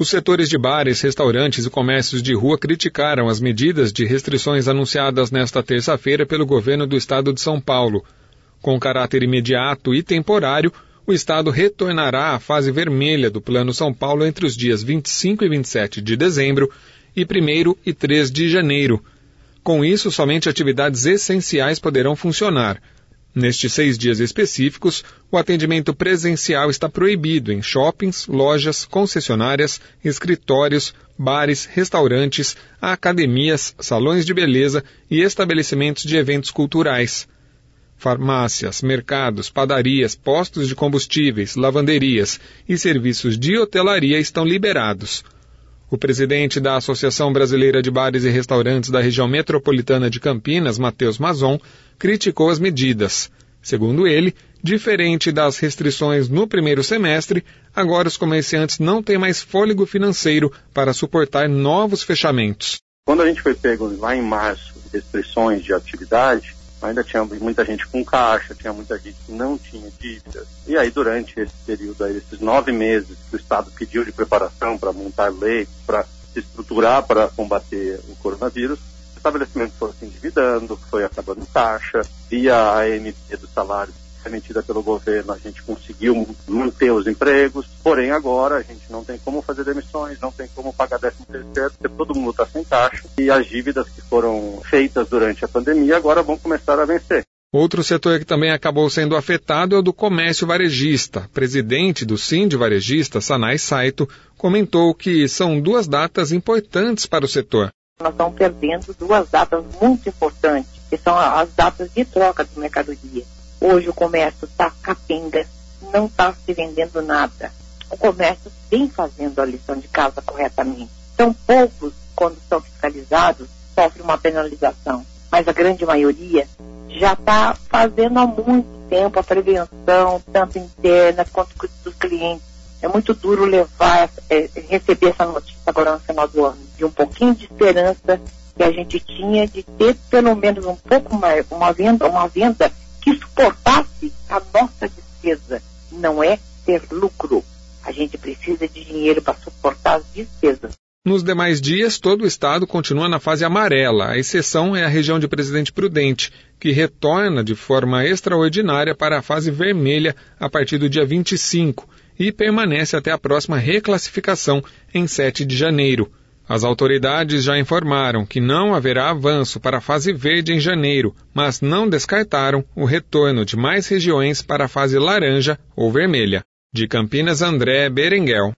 Os setores de bares, restaurantes e comércios de rua criticaram as medidas de restrições anunciadas nesta terça-feira pelo governo do estado de São Paulo. Com caráter imediato e temporário, o estado retornará à fase vermelha do Plano São Paulo entre os dias 25 e 27 de dezembro e 1º e 3 de janeiro. Com isso, somente atividades essenciais poderão funcionar. Nestes 6 dias específicos, o atendimento presencial está proibido em shoppings, lojas, concessionárias, escritórios, bares, restaurantes, academias, salões de beleza e estabelecimentos de eventos culturais. Farmácias, mercados, padarias, postos de combustíveis, lavanderias e serviços de hotelaria estão liberados. O presidente da Associação Brasileira de Bares e Restaurantes da região metropolitana de Campinas, Matheus Mazon, criticou as medidas. Segundo ele, diferente das restrições no primeiro semestre, agora os comerciantes não têm mais fôlego financeiro para suportar novos fechamentos. Quando a gente foi pego lá em março, restrições de atividade, ainda tinha muita gente com caixa, tinha muita gente que não tinha dívidas. E aí, durante esse período, esses 9 meses que o Estado pediu de preparação para montar lei, para se estruturar para combater o coronavírus, o estabelecimento foi se endividando, foi acabando caixa, via a AMP do salário emitida pelo governo, a gente conseguiu manter os empregos, porém agora a gente não tem como fazer demissões, não tem como pagar 13º, porque todo mundo está sem caixa e as dívidas que foram feitas durante a pandemia agora vão começar a vencer. Outro setor que também acabou sendo afetado é o do comércio varejista. O presidente do Sind Varejista, Sanay Saito, comentou que são 2 datas importantes para o setor. Nós estamos perdendo 2 datas muito importantes, que são as datas de troca de mercadoria. Hoje o comércio está capenga, não está se vendendo nada. O comércio vem fazendo a lição de casa corretamente. São poucos, quando são fiscalizados, sofrem uma penalização. Mas a grande maioria já está fazendo há muito tempo a prevenção, tanto interna quanto dos clientes. É muito duro receber essa notícia agora no final do ano, de um pouquinho de esperança que a gente tinha de ter pelo menos um pouco mais, uma venda que suportasse a nossa despesa. Não é ter lucro. A gente precisa de dinheiro para suportar as despesas. Nos demais dias, todo o estado continua na fase amarela. A exceção é a região de Presidente Prudente, que retorna de forma extraordinária para a fase vermelha a partir do dia 25 e permanece até a próxima reclassificação em 7 de janeiro. As autoridades já informaram que não haverá avanço para a fase verde em janeiro, mas não descartaram o retorno de mais regiões para a fase laranja ou vermelha. De Campinas, André Berenguel.